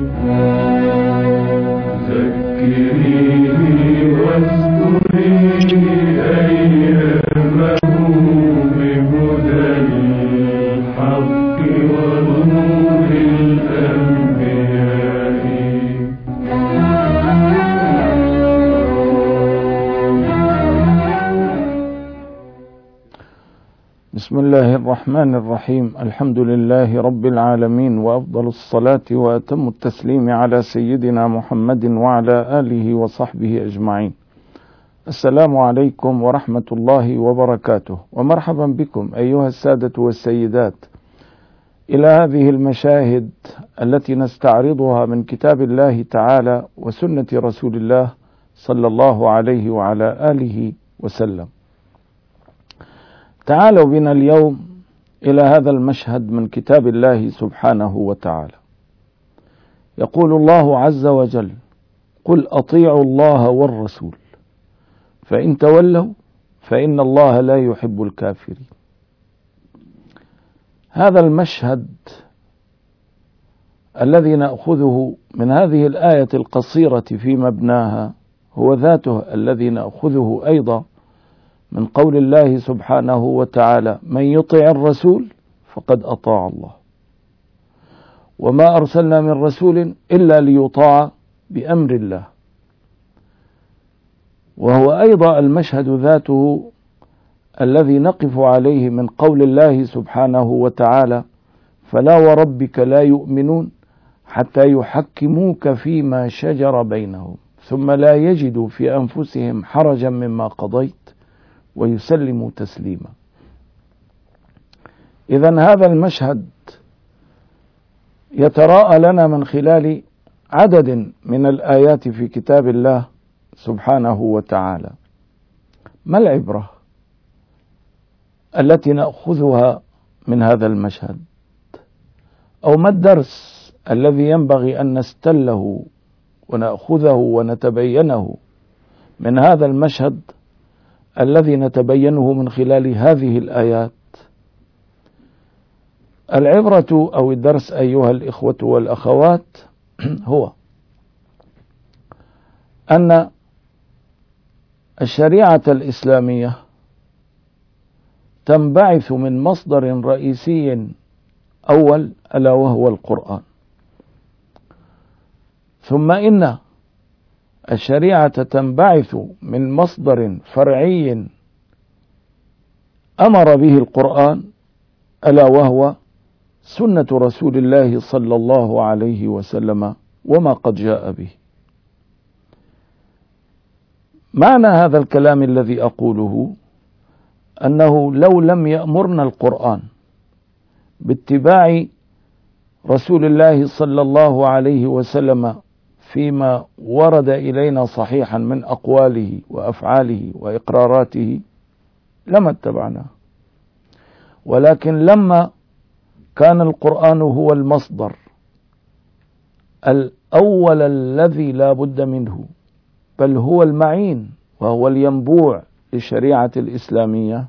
بسم الله الرحمن الرحيم. الحمد لله رب العالمين، وأفضل الصلاة وأتم التسليم على سيدنا محمد وعلى آله وصحبه أجمعين. السلام عليكم ورحمة الله وبركاته، ومرحبا بكم أيها السادة والسيدات إلى هذه المشاهد التي نستعرضها من كتاب الله تعالى وسنة رسول الله صلى الله عليه وعلى آله وسلم. تعالوا بنا اليوم إلى هذا المشهد من كتاب الله سبحانه وتعالى. يقول الله عز وجل: قل أطيعوا الله والرسول فإن تولوا فإن الله لا يحب الكافرين. هذا المشهد الذي نأخذه من هذه الآية القصيرة في مبناها هو ذاته الذي نأخذه أيضا من قول الله سبحانه وتعالى: من يطع الرسول فقد أطاع الله، وما أرسلنا من رسول إلا ليطاع بأمر الله. وهو أيضا المشهد ذاته الذي نقف عليه من قول الله سبحانه وتعالى: فلا وربك لا يؤمنون حتى يحكموك فيما شجر بينهم ثم لا يجدوا في أنفسهم حرجا مما قضيت ويسلموا تسليما. إذن هذا المشهد يتراءى لنا من خلال عدد من الآيات في كتاب الله سبحانه وتعالى. ما العبرة التي نأخذها من هذا المشهد؟ أو ما الدرس الذي ينبغي أن نستله ونأخذه ونتبينه من هذا المشهد الذي نتبينه من خلال هذه الآيات؟ العبرة أو الدرس أيها الإخوة والأخوات هو أن الشريعة الإسلامية تنبعث من مصدر رئيسي أول ألا وهو القرآن، ثم إن الشريعة تنبعث من مصدر فرعي أمر به القرآن ألا وهو سنة رسول الله صلى الله عليه وسلم وما قد جاء به. معنى هذا الكلام الذي أقوله أنه لو لم يأمرنا القرآن باتباع رسول الله صلى الله عليه وسلم فيما ورد إلينا صحيحا من أقواله وأفعاله وإقراراته لما اتبعناه، ولكن لما كان القرآن هو المصدر الأول الذي لا بد منه، بل هو المعين وهو الينبوع للشريعة الإسلامية،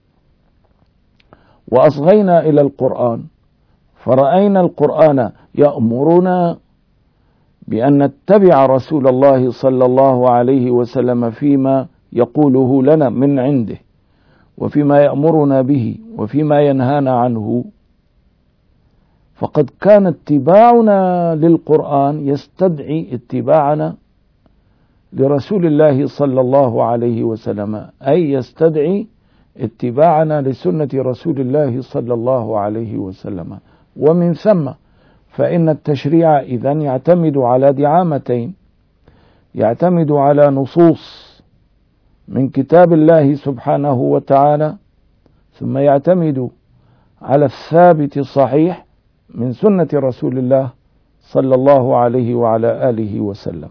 وأصغينا إلى القرآن فرأينا القرآن يأمرنا بأن نتبع رسول الله صلى الله عليه وسلم فيما يقوله لنا من عنده، وفيما يأمرنا به وفيما ينهانا عنه، فقد كان اتباعنا للقرآن يستدعي اتباعنا لرسول الله صلى الله عليه وسلم، أي يستدعي اتباعنا لسنة رسول الله صلى الله عليه وسلم. ومن ثم فإن التشريع إذن يعتمد على دعامتين: يعتمد على نصوص من كتاب الله سبحانه وتعالى، ثم يعتمد على الثابت الصحيح من سنة رسول الله صلى الله عليه وعلى آله وسلم.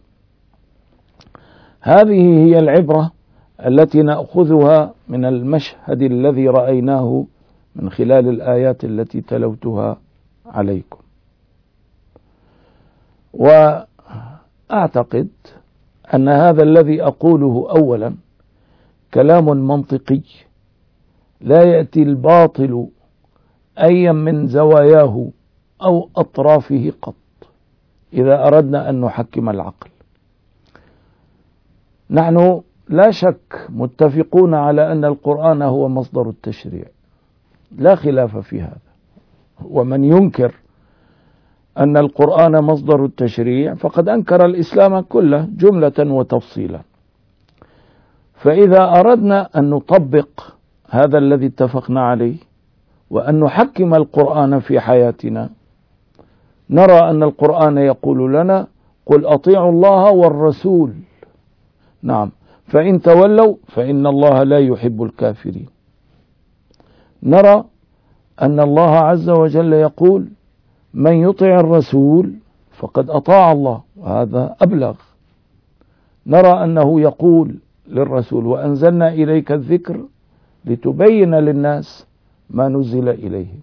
هذه هي العبرة التي نأخذها من المشهد الذي رأيناه من خلال الآيات التي تلوتها عليكم. وأعتقد أن هذا الذي أقوله أولا كلام منطقي لا يأتي الباطل أيا من زواياه أو أطرافه قط، إذا أردنا أن نحكم العقل. نحن لا شك متفقون على أن القرآن هو مصدر التشريع، لا خلاف في هذا. ومن ينكر أن القرآن مصدر التشريع فقد أنكر الإسلام كله جملة وتفصيلا. فإذا أردنا أن نطبق هذا الذي اتفقنا عليه وأن نحكم القرآن في حياتنا، نرى أن القرآن يقول لنا: قل أطيعوا الله والرسول. نعم، فإن تولوا فإن الله لا يحب الكافرين. نرى أن الله عز وجل يقول: من يطع الرسول فقد أطاع الله، وهذا أبلغ. نرى أنه يقول للرسول: وأنزلنا إليك الذكر لتبين للناس ما نزل إليهم،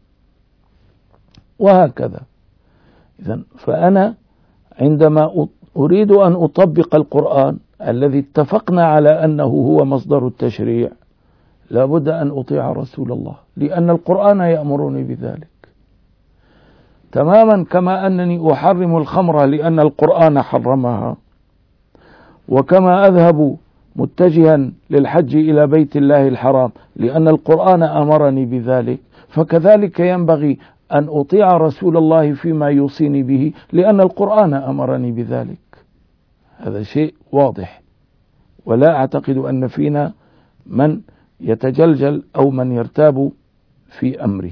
وهكذا. إذن فأنا عندما أريد أن أطبق القرآن الذي اتفقنا على أنه هو مصدر التشريع، لابد أن أطيع رسول الله، لأن القرآن يأمرني بذلك. تماما كما أنني أحرم الخمر لأن القرآن حرمها، وكما أذهب متجها للحج إلى بيت الله الحرام لأن القرآن أمرني بذلك، فكذلك ينبغي أن أطيع رسول الله فيما يوصيني به لأن القرآن أمرني بذلك. هذا شيء واضح، ولا أعتقد أن فينا من يتجلجل أو من يرتاب في أمره.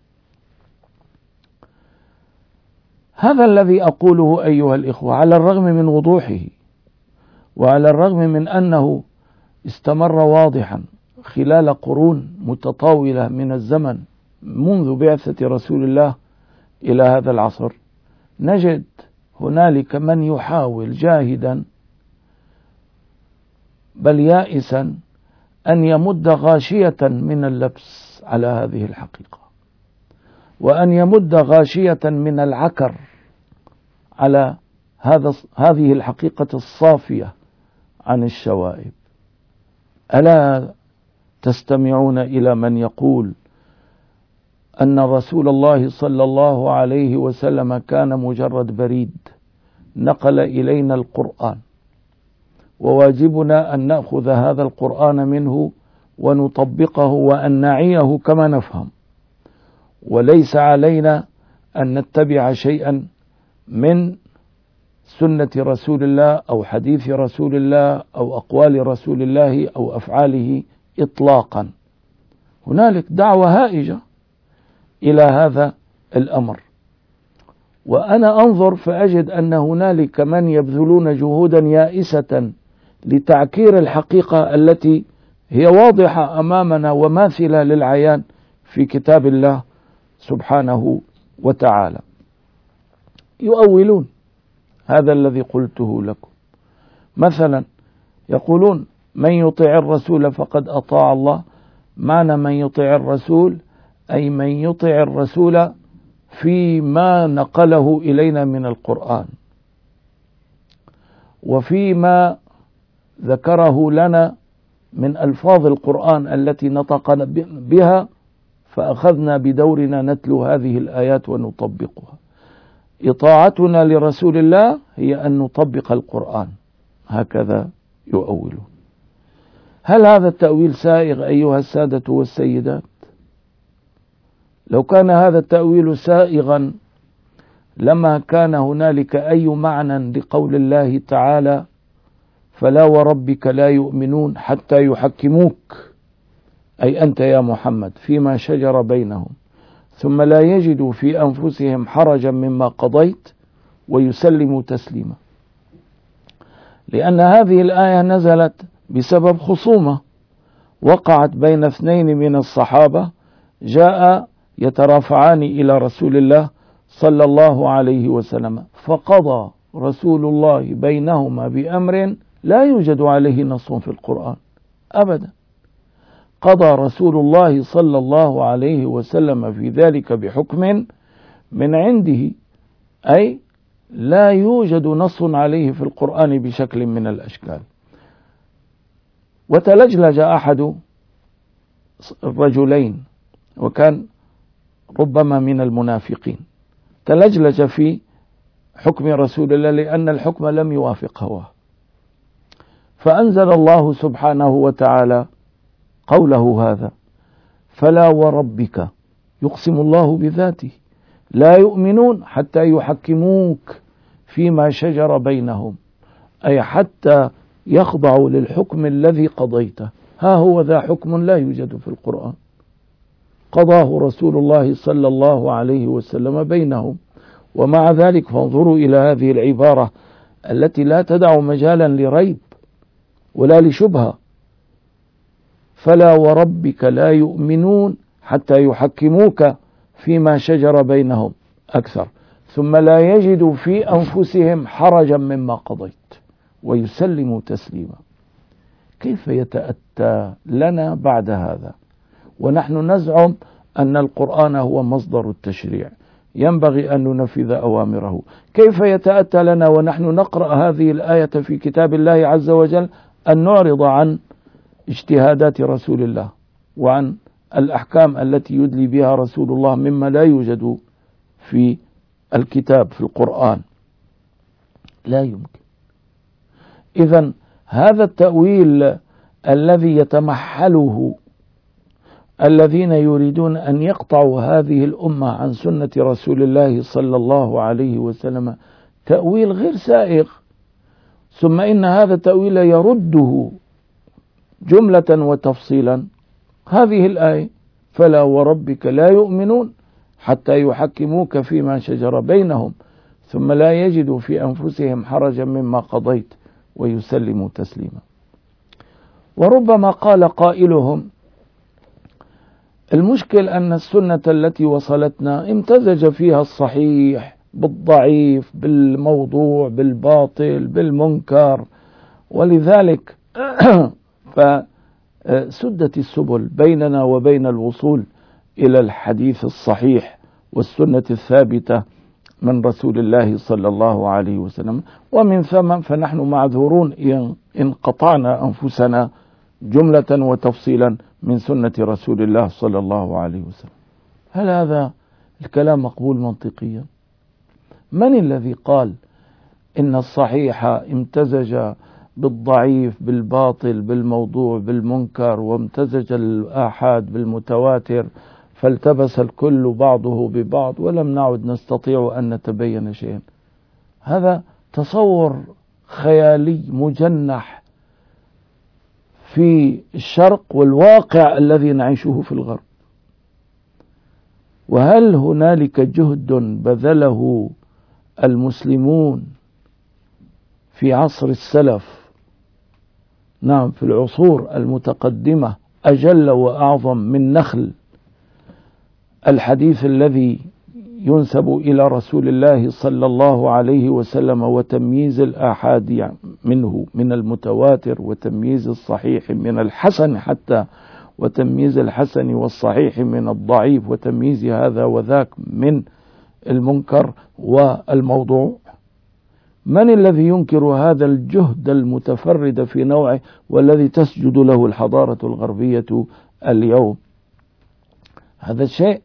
هذا الذي أقوله أيها الإخوة على الرغم من وضوحه، وعلى الرغم من أنه استمر واضحا خلال قرون متطاولة من الزمن منذ بعثة رسول الله إلى هذا العصر، نجد هنالك من يحاول جاهدا بل يائسا أن يمد غاشية من اللبس على هذه الحقيقة، وأن يمد غاشية من العكر على هذه الحقيقة الصافية عن الشوائب. ألا تستمعون إلى من يقول أن رسول الله صلى الله عليه وسلم كان مجرد بريد نقل إلينا القرآن، وواجبنا أن نأخذ هذا القرآن منه ونطبقه وأن نعيه كما نفهم، وليس علينا أن نتبع شيئا من سنة رسول الله أو حديث رسول الله أو أقوال رسول الله أو أفعاله إطلاقا. هنالك دعوة هائجة إلى هذا الأمر، وأنا أنظر فأجد أن هنالك من يبذلون جهودا يائسة لتعكير الحقيقة التي هي واضحة أمامنا وماثلة للعيان في كتاب الله سبحانه وتعالى. يؤولون هذا الذي قلته لكم. مثلا يقولون: من يطع الرسول فقد أطاع الله. معنى من يطع الرسول أي من يطع الرسول فيما نقله إلينا من القرآن، وفيما ذكره لنا من ألفاظ القرآن التي نطقنا بها، فأخذنا بدورنا نتلو هذه الآيات ونطبقها. إطاعتنا لرسول الله هي أن نطبق القرآن، هكذا يؤولون. هل هذا التأويل سائغ أيها السادة والسيدات؟ لو كان هذا التأويل سائغا لما كان هنالك أي معنى لقول الله تعالى: فلا وربك لا يؤمنون حتى يحكموك، أي أنت يا محمد، فيما شجر بينهم ثم لا يجدوا في أنفسهم حرجا مما قضيت ويسلموا تسليما. لأن هذه الآية نزلت بسبب خصومة وقعت بين اثنين من الصحابة جاء يترافعان إلى رسول الله صلى الله عليه وسلم، فقضى رسول الله بينهما بأمر لا يوجد عليه نص في القرآن أبدا. قضى رسول الله صلى الله عليه وسلم في ذلك بحكم من عنده، أي لا يوجد نص عليه في القرآن بشكل من الأشكال. وتلجلج أحد الرجلين، وكان ربما من المنافقين، تلجلج في حكم رسول الله لأن الحكم لم يوافق هواه. فأنزل الله سبحانه وتعالى قوله هذا: فلا وربك، يقسم الله بذاته، لا يؤمنون حتى يحكموك فيما شجر بينهم، أي حتى يخضعوا للحكم الذي قضيته. ها هو ذا حكم لا يوجد في القرآن، قضاه رسول الله صلى الله عليه وسلم بينهم. ومع ذلك فانظروا إلى هذه العبارة التي لا تدع مجالا لريب ولا لشبهة: فلا وربك لا يؤمنون حتى يحكموك فيما شجر بينهم أكثر ثم لا يجدوا في أنفسهم حرجا مما قضيت ويسلموا تسليما. كيف يتأتى لنا بعد هذا ونحن نزعم أن القرآن هو مصدر التشريع، ينبغي أن ننفذ أوامره؟ كيف يتأتى لنا ونحن نقرأ هذه الآية في كتاب الله عز وجل أن نعرض عن اجتهادات رسول الله وعن الأحكام التي يدلي بها رسول الله مما لا يوجد في الكتاب في القرآن؟ لا يمكن. إذن هذا التأويل الذي يتمحله الذين يريدون أن يقطعوا هذه الأمة عن سنة رسول الله صلى الله عليه وسلم تأويل غير سائغ. ثم إن هذا التأويل يرده جملة وتفصيلا هذه الآية: فلا وربك لا يؤمنون حتى يحكموك فيما شجر بينهم ثم لا يجدوا في أنفسهم حرجا مما قضيت ويسلموا تسليما. وربما قال قائلهم: المشكل أن السنة التي وصلتنا امتزج فيها الصحيح بالضعيف بالموضوع بالباطل بالمنكر، ولذلك فسدت السبل بيننا وبين الوصول إلى الحديث الصحيح والسنة الثابتة من رسول الله صلى الله عليه وسلم، ومن ثم فنحن معذورون إن قطعنا أنفسنا جملة وتفصيلا من سنة رسول الله صلى الله عليه وسلم. هل هذا الكلام مقبول منطقيا؟ من الذي قال إن الصحيح امتزج بالضعيف بالباطل بالموضوع بالمنكر وامتزج الآحاد بالمتواتر فالتبس الكل بعضه ببعض ولم نعد نستطيع أن نتبين شيئا؟ هذا تصور خيالي مجنح في الشرق والواقع الذي نعيشه في الغرب. وهل هنالك جهد بذله المسلمون في عصر السلف، نعم في العصور المتقدمة، أجل وأعظم من نخل الحديث الذي ينسب إلى رسول الله صلى الله عليه وسلم وتمييز الآحاد منه من المتواتر وتمييز الصحيح من الحسن حتى وتمييز الحسن والصحيح من الضعيف وتمييز هذا وذاك من المنكر والموضوع؟ من الذي ينكر هذا الجهد المتفرد في نوعه والذي تسجد له الحضارة الغربية اليوم؟ هذا الشيء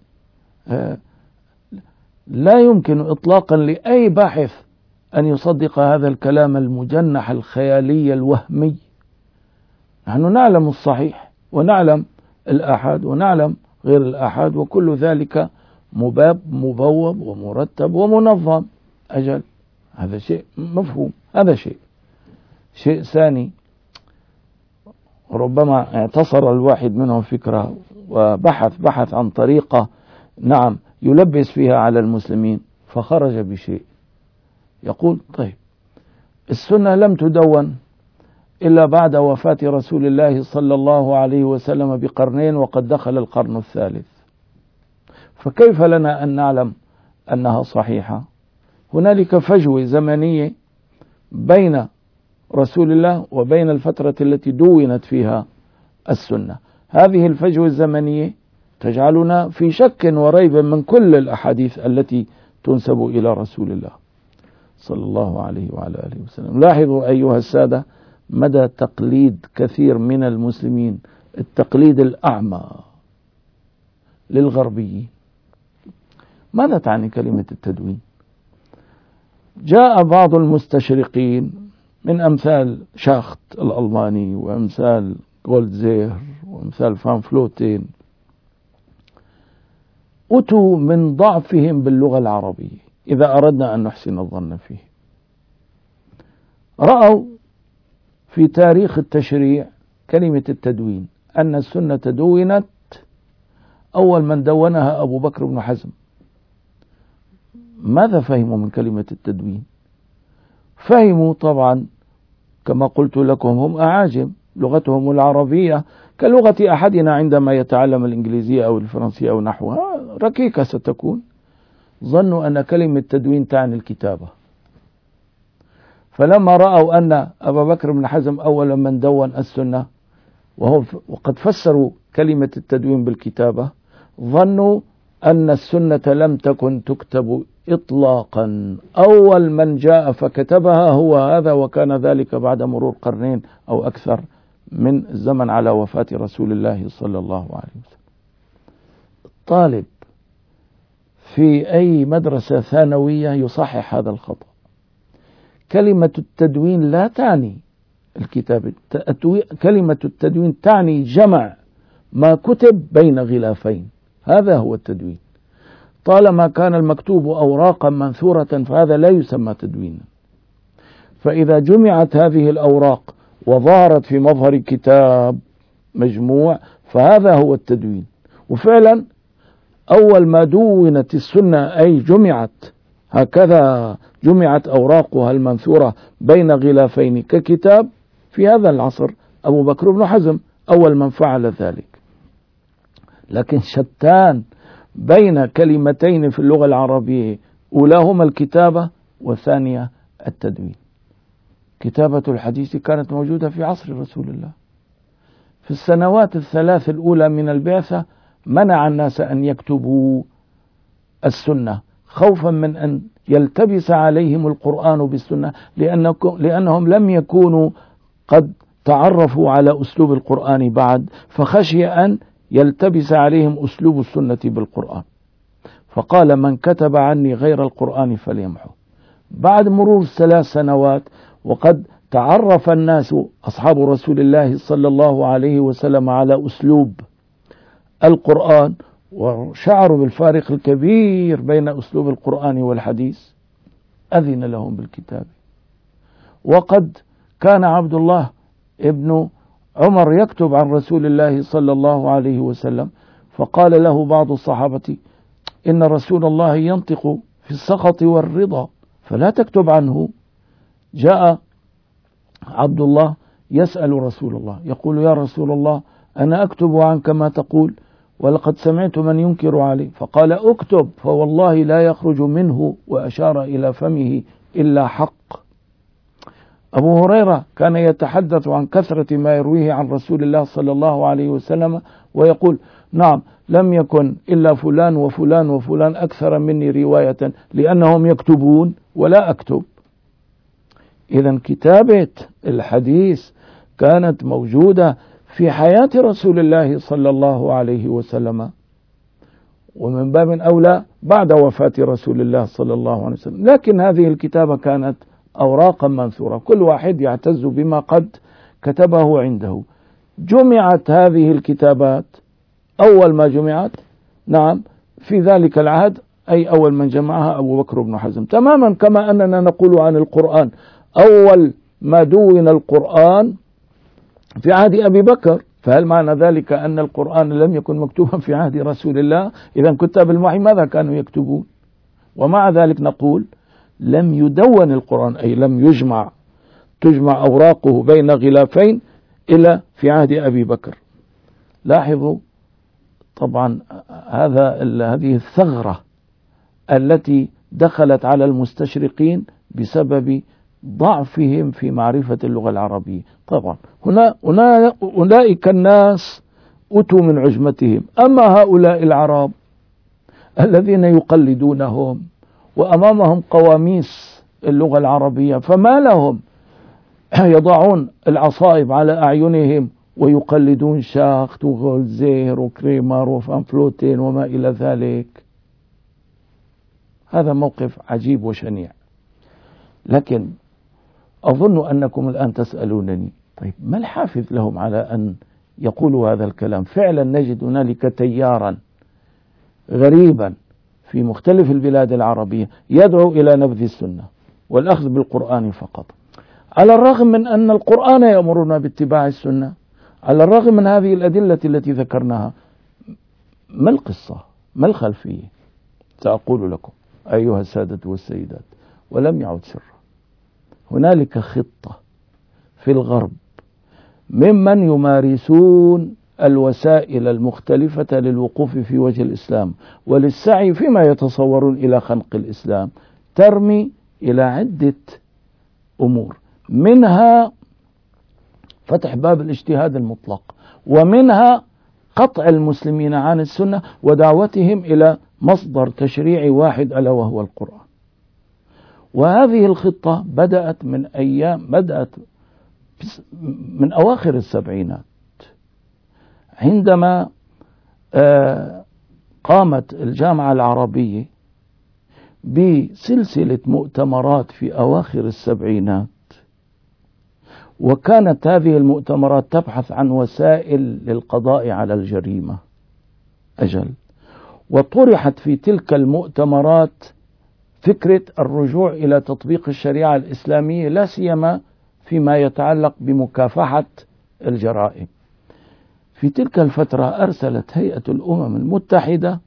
لا يمكن إطلاقا لأي باحث أن يصدق هذا الكلام المجنح الخيالي الوهمي. نحن نعلم الصحيح ونعلم الآحاد ونعلم غير الآحاد وكل ذلك مبوب ومرتب ومنظم. أجل، هذا شيء مفهوم. هذا شيء ثاني، ربما اعتصر الواحد منهم فكرة وبحث عن طريقة نعم يلبس فيها على المسلمين فخرج بشيء يقول: طيب السنة لم تدون إلا بعد وفاة رسول الله صلى الله عليه وسلم بقرنين وقد دخل القرن الثالث، فكيف لنا أن نعلم أنها صحيحة؟ هنالك فجوة زمنية بين رسول الله وبين الفترة التي دونت فيها السنة. هذه الفجوة الزمنية تجعلنا في شك وريب من كل الأحاديث التي تنسب إلى رسول الله صلى الله عليه وعلى آله وسلم. لاحظوا أيها السادة مدى تقليد كثير من المسلمين، التقليد الأعمى للغربيين. ماذا تعني كلمة التدوين؟ جاء بعض المستشرقين من أمثال شاخت الألماني وأمثال جولدزير وأمثال فان فلوتين، أتوا من ضعفهم باللغة العربية إذا أردنا أن نحسن الظن فيه. رأوا في تاريخ التشريع كلمة التدوين أن السنة دونت، أول من دونها أبو بكر بن حزم. ماذا فهموا من كلمة التدوين؟ فهموا طبعا كما قلت لكم هم أعاجم، لغتهم العربية كلغة أحدنا عندما يتعلم الإنجليزية أو الفرنسية أو نحوها، ركيكة ستكون. ظنوا أن كلمة تدوين تعني الكتابة، فلما رأوا أن أبا بكر بن حزم أول من دون السنة وقد فسروا كلمة التدوين بالكتابة، ظنوا أن السنة لم تكن تكتب إطلاقا، أول من جاء فكتبها هو هذا، وكان ذلك بعد مرور قرنين أو أكثر من الزمن على وفاة رسول الله صلى الله عليه وسلم. الطالب في أي مدرسة ثانوية يصحح هذا الخطأ. كلمة التدوين لا تعني الكتاب، كلمة التدوين تعني جمع ما كتب بين غلافين، هذا هو التدوين. طالما كان المكتوب أوراقا منثورة فهذا لا يسمى تدوينا. فإذا جمعت هذه الأوراق وظهرت في مظهر كتاب مجموع فهذا هو التدوين. وفعلا أول ما دونت السنة أي جمعت هكذا، جمعت أوراقها المنثورة بين غلافين ككتاب في هذا العصر أبو بكر بن حزم أول من فعل ذلك. لكن شتان بين كلمتين في اللغة العربية، أولاهما الكتابة والثانية التدوين. كتابة الحديث كانت موجودة في عصر رسول الله. في السنوات الثلاث الأولى من البعثة منع الناس أن يكتبوا السنة خوفا من أن يلتبس عليهم القرآن بالسنة، لأنهم لم يكونوا قد تعرفوا على أسلوب القرآن بعد، فخشي أن يلتبس عليهم أسلوب السنة بالقرآن، فقال من كتب عني غير القرآن فليمحو. بعد مرور 3 سنوات وقد تعرف الناس أصحاب رسول الله صلى الله عليه وسلم على أسلوب القرآن وشعروا بالفارق الكبير بين أسلوب القرآن والحديث، أذن لهم بالكتاب. وقد كان عبد الله ابن عمر يكتب عن رسول الله صلى الله عليه وسلم، فقال له بعض الصحابة إن رسول الله ينطق في السخط والرضا فلا تكتب عنه. جاء عبد الله يسأل رسول الله يقول يا رسول الله أنا أكتب عنك ما تقول ولقد سمعت من ينكر عليه، فقال اكتب فوالله لا يخرج منه، وأشار إلى فمه إلا حق. أبو هريرة كان يتحدث عن كثرة ما يرويه عن رسول الله صلى الله عليه وسلم ويقول نعم لم يكن إلا فلان وفلان وفلان أكثر مني رواية لأنهم يكتبون ولا أكتب. إذن كتابة الحديث كانت موجودة في حياة رسول الله صلى الله عليه وسلم، ومن باب أولى بعد وفاة رسول الله صلى الله عليه وسلم. لكن هذه الكتابة كانت أوراقا منثورة، كل واحد يعتز بما قد كتبه عنده. جمعت هذه الكتابات أول ما جمعت نعم في ذلك العهد، أي أول من جمعها أبو بكر بن حزم، تماما كما أننا نقول عن القرآن أول ما دون القرآن في عهد أبي بكر، فهل معنى ذلك أن القرآن لم يكن مكتوبا في عهد رسول الله؟ إذن كتاب الوحي ماذا كانوا يكتبون؟ ومع ذلك نقول لم يدون القرآن، أي لم تجمع أوراقه بين غلافين إلا في عهد أبي بكر. لاحظوا طبعا هذه الثغرة التي دخلت على المستشرقين بسبب ضعفهم في معرفة اللغة العربية. طبعا أولئك الناس أتوا من عجمتهم، أما هؤلاء العرب الذين يقلدونهم وأمامهم قواميس اللغة العربية فما لهم، يضعون العصائب على أعينهم ويقلدون شاخت وغولزير وكريمر وفان فلوتين وما إلى ذلك. هذا موقف عجيب وشنيع. لكن أظن أنكم الآن تسألونني طيب ما الحافز لهم على أن يقولوا هذا الكلام؟ فعلا نجد هنالك تيارا غريبا في مختلف البلاد العربية يدعو إلى نبذ السنة والأخذ بالقرآن فقط، على الرغم من أن القرآن يأمرنا باتباع السنة، على الرغم من هذه الأدلة التي ذكرناها. ما القصة؟ ما الخلفية؟ سأقول لكم أيها السادة والسيدات، ولم يعد سرا. هنالك خطة في الغرب ممن يمارسون الوسائل المختلفة للوقوف في وجه الإسلام وللسعي فيما يتصورون إلى خنق الإسلام، ترمي إلى عدة أمور، منها فتح باب الاجتهاد المطلق، ومنها قطع المسلمين عن السنة ودعوتهم إلى مصدر تشريعي واحد ألا وهو القرآن. وهذه الخطة بدأت من أواخر السبعينات، عندما قامت الجامعة العربية بسلسلة مؤتمرات في أواخر السبعينات، وكانت هذه المؤتمرات تبحث عن وسائل للقضاء على الجريمة وطرحت في تلك المؤتمرات فكرة الرجوع إلى تطبيق الشريعة الإسلامية، لا سيما فيما يتعلق بمكافحة الجرائم. في تلك الفترة أرسلت هيئة الأمم المتحدة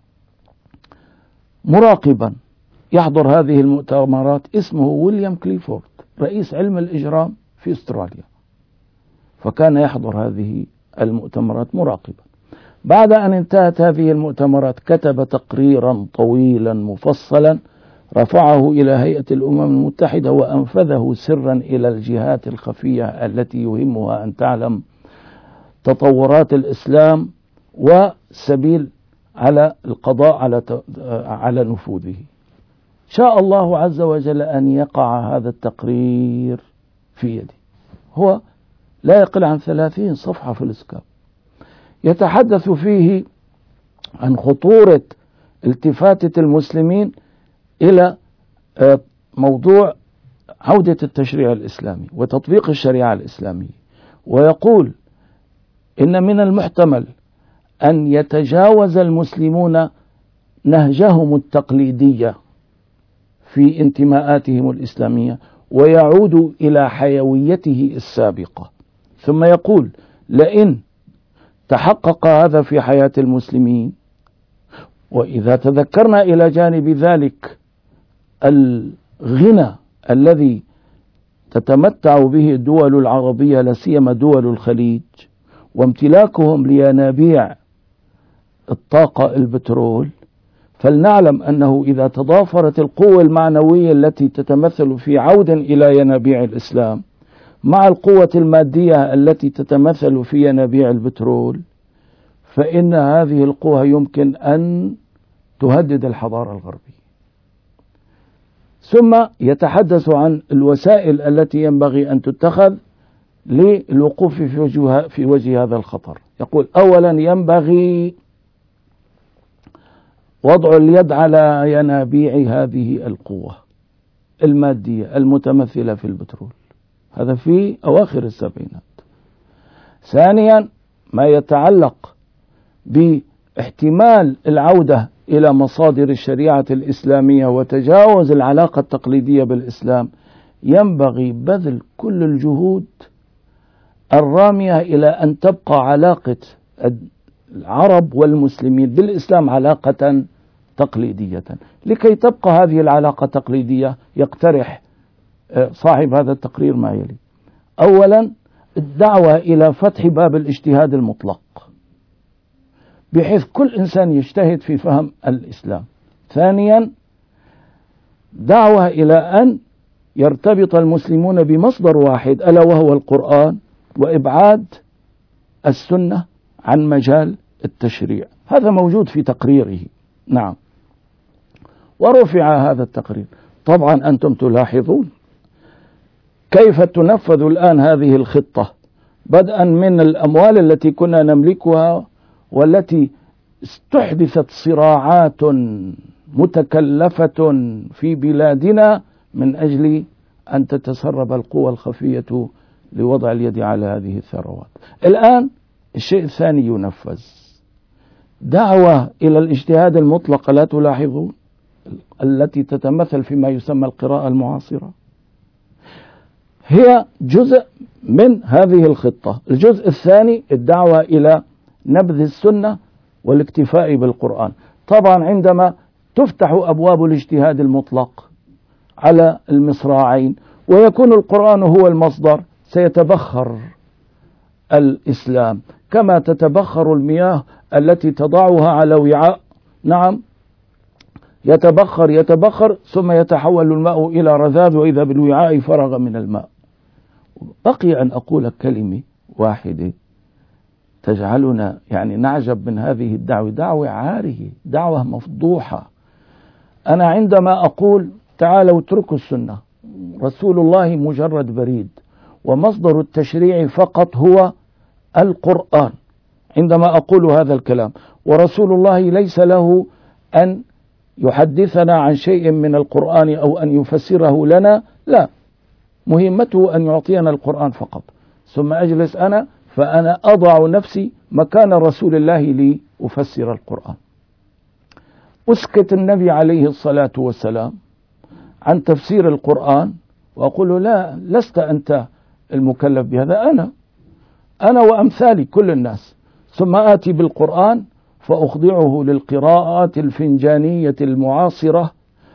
مراقبا يحضر هذه المؤتمرات اسمه ويليام كليفورد، رئيس علم الإجرام في أستراليا، فكان يحضر هذه المؤتمرات مراقبا. بعد أن انتهت هذه المؤتمرات كتب تقريرا طويلا مفصلا رفعه إلى هيئة الأمم المتحدة وأنفذه سرا إلى الجهات الخفية التي يهمها أن تعلم تطورات الإسلام وسبيل على القضاء على نفوذه. شاء الله عز وجل أن يقع هذا التقرير في يدي، هو لا يقل عن 30 صفحة في الإسكاب، يتحدث فيه عن خطورة التفاتة المسلمين إلى موضوع عودة التشريع الإسلامي وتطبيق الشريعة الإسلامية، ويقول إن من المحتمل أن يتجاوز المسلمون نهجهم التقليدية في انتماءاتهم الإسلامية ويعودوا إلى حيويته السابقة. ثم يقول لئن تحقق هذا في حياة المسلمين، وإذا تذكرنا إلى جانب ذلك الغنى الذي تتمتع به الدول العربية لا سيما دول الخليج وامتلاكهم لينابيع الطاقة البترول، فلنعلم أنه إذا تضافرت القوة المعنوية التي تتمثل في عودة إلى ينابيع الإسلام مع القوة المادية التي تتمثل في ينابيع البترول، فإن هذه القوة يمكن أن تهدد الحضارة الغربية. ثم يتحدث عن الوسائل التي ينبغي أن تتخذ للوقوف في وجه هذا الخطر. يقول أولا ينبغي وضع اليد على ينابيع هذه القوة المادية المتمثلة في البترول، هذا في أواخر السبعينات. ثانيا ما يتعلق باحتمال العودة إلى مصادر الشريعة الإسلامية وتجاوز العلاقة التقليدية بالإسلام، ينبغي بذل كل الجهود الرامية إلى أن تبقى علاقة العرب والمسلمين بالإسلام علاقة تقليدية. لكي تبقى هذه العلاقة تقليدية يقترح صاحب هذا التقرير ما يلي: أولا الدعوة إلى فتح باب الاجتهاد المطلق بحيث كل إنسان يجتهد في فهم الإسلام. ثانيا دعوة إلى أن يرتبط المسلمون بمصدر واحد ألا وهو القرآن، وإبعاد السنة عن مجال التشريع. هذا موجود في تقريره. نعم، ورفع هذا التقرير. طبعا أنتم تلاحظون كيف تنفذ الآن هذه الخطة، بدءا من الأموال التي كنا نملكها والتي استحدثت صراعات متكلفة في بلادنا من أجل أن تتسرب القوى الخفية لوضع اليد على هذه الثروات. الآن الشيء الثاني ينفذ، دعوة إلى الاجتهاد المطلق، لا تلاحظون، التي تتمثل فيما يسمى القراءة المعاصرة، هي جزء من هذه الخطة. الجزء الثاني الدعوة إلى نبذ السنة والاكتفاء بالقرآن. طبعا عندما تفتح أبواب الاجتهاد المطلق على المصراعين ويكون القرآن هو المصدر، سيتبخر الإسلام كما تتبخر المياه التي تضعها على وعاء، نعم، يتبخر ثم يتحول الماء إلى رذاذ وإذا بالوعاء فرغ من الماء. بقي أن أقول كلمة واحدة تجعلنا يعني نعجب من هذه الدعوة، دعوة عارية، دعوة مفضوحة. أنا عندما أقول تعالوا اتركوا السنة، رسول الله مجرد بريد ومصدر التشريع فقط هو القرآن، عندما أقول هذا الكلام، ورسول الله ليس له أن يحدثنا عن شيء من القرآن أو أن يفسره لنا، لا، مهمته أن يعطينا القرآن فقط، ثم أجلس أنا فأنا أضع نفسي مكان رسول الله لي أفسر القرآن. أسكت النبي عليه الصلاة والسلام عن تفسير القرآن وأقول له لا، لست أنت المكلف بهذا، أنا وأمثالي كل الناس، ثم آتي بالقرآن فأخضعه للقراءات الفنجانية المعاصرة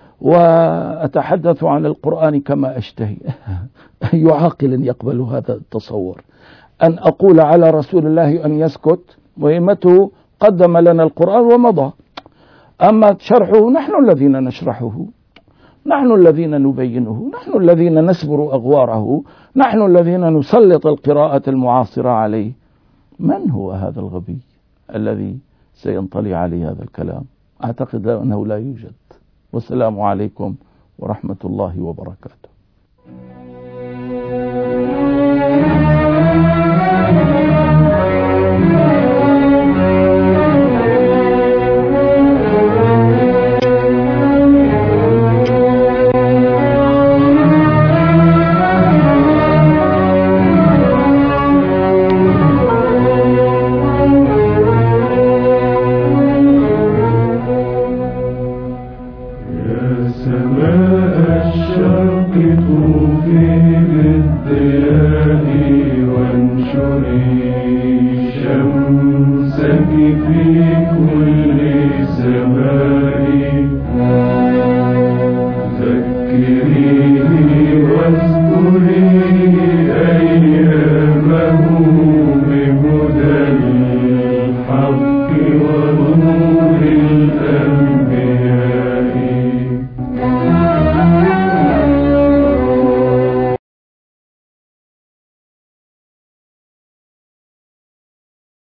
وأتحدث عن القرآن كما أشتهي. أي عاقل يقبل هذا التصور؟ أن أقول على رسول الله أن يسكت، مهمته قدم لنا القرآن ومضى، أما شرحه نحن الذين نشرحه، نحن الذين نبينه، نحن الذين نسبر أغواره، نحن الذين نسلط القراءة المعاصرة عليه. من هو هذا الغبي الذي سينطلي عليه هذا الكلام؟ أعتقد أنه لا يوجد. والسلام عليكم ورحمة الله وبركاته. شمسك في كل